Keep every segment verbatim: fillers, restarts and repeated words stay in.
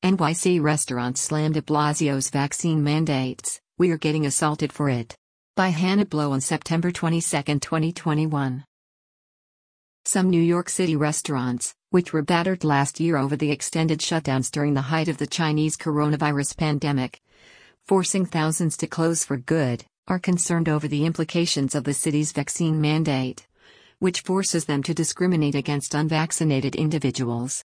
N Y C restaurants slam de Blasio's vaccine mandates, "We are getting assaulted for it." By Hannah Blow on September twenty-second, twenty twenty-one. Some New York City restaurants, which were battered last year over the extended shutdowns during the height of the Chinese coronavirus pandemic, forcing thousands to close for good, are concerned over the implications of the city's vaccine mandate, which forces them to discriminate against unvaccinated individuals.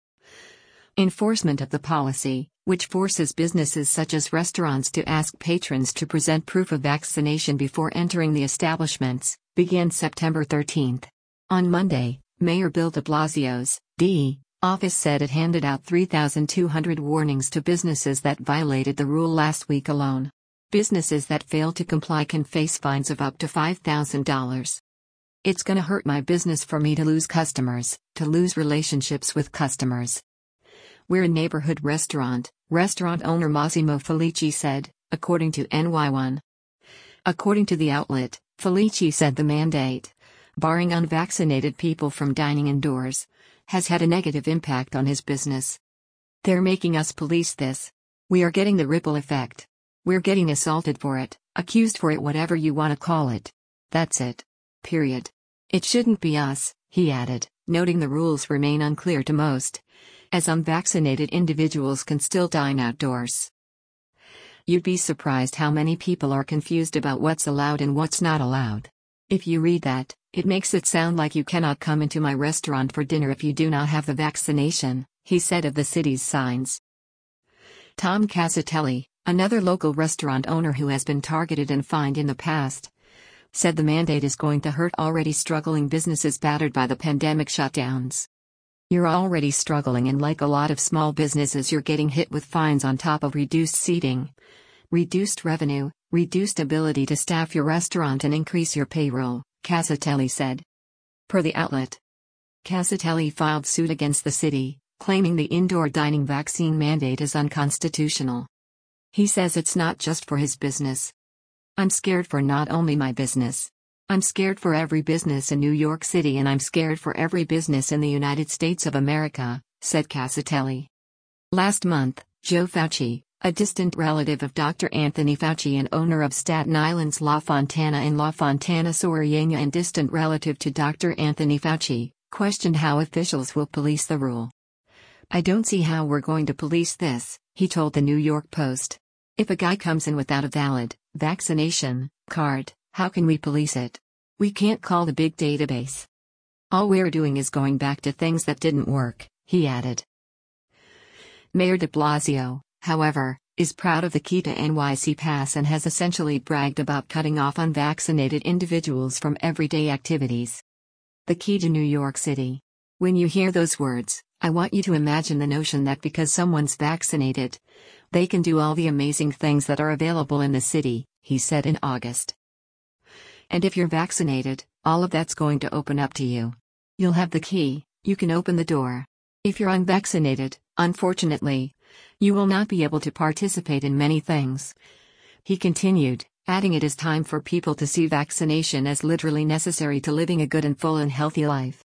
Enforcement of the policy, which forces businesses such as restaurants to ask patrons to present proof of vaccination before entering the establishments, began September thirteenth. On Monday, Mayor Bill de Blasio's D. office said it handed out three thousand two hundred warnings to businesses that violated the rule last week alone. Businesses that fail to comply can face fines of up to five thousand dollars. "It's gonna hurt my business for me to lose customers, to lose relationships with customers. We're a neighborhood restaurant," restaurant owner Massimo Felici said, according to N Y one. According to the outlet, Felici said the mandate, barring unvaccinated people from dining indoors, has had a negative impact on his business. "They're making us police this. We are getting the ripple effect. We're getting assaulted for it, accused for it, whatever you want to call it. That's it. Period. It shouldn't be us," he added, noting the rules remain unclear to most, as unvaccinated individuals can still dine outdoors. "You'd be surprised how many people are confused about what's allowed and what's not allowed. If you read that, it makes it sound like you cannot come into my restaurant for dinner if you do not have the vaccination," he said of the city's signs. Tom Casatelli, another local restaurant owner who has been targeted and fined in the past, said the mandate is going to hurt already struggling businesses battered by the pandemic shutdowns. "You're already struggling, and like a lot of small businesses, you're getting hit with fines on top of reduced seating, reduced revenue, reduced ability to staff your restaurant and increase your payroll," Casatelli said. Per the outlet, Casatelli filed suit against the city, claiming the indoor dining vaccine mandate is unconstitutional. He says it's not just for his business. "I'm scared for not only my business. I'm scared for every business in New York City, and I'm scared for every business in the United States of America," said Casatelli. Last month, Joe Fauci, a distant relative of Doctor Anthony Fauci and owner of Staten Island's La Fontana in La Fontana Soriano and distant relative to Doctor Anthony Fauci, questioned how officials will police the rule. "I don't see how we're going to police this," he told the New York Post. "If a guy comes in without a valid vaccination card, how can we police it? We can't call the big database. All we're doing is going back to things that didn't work," he added. Mayor de Blasio, however, is proud of the Key to N Y C Pass and has essentially bragged about cutting off unvaccinated individuals from everyday activities. The key to New York City. When you hear those words, I want you to imagine the notion that because someone's vaccinated, they can do all the amazing things that are available in the city, he said in August. "And if you're vaccinated, all of that's going to open up to you. You'll have the key, you can open the door. If you're unvaccinated, unfortunately, you will not be able to participate in many things," he continued, adding it is time for people to see vaccination as literally necessary to living a good and full and healthy life.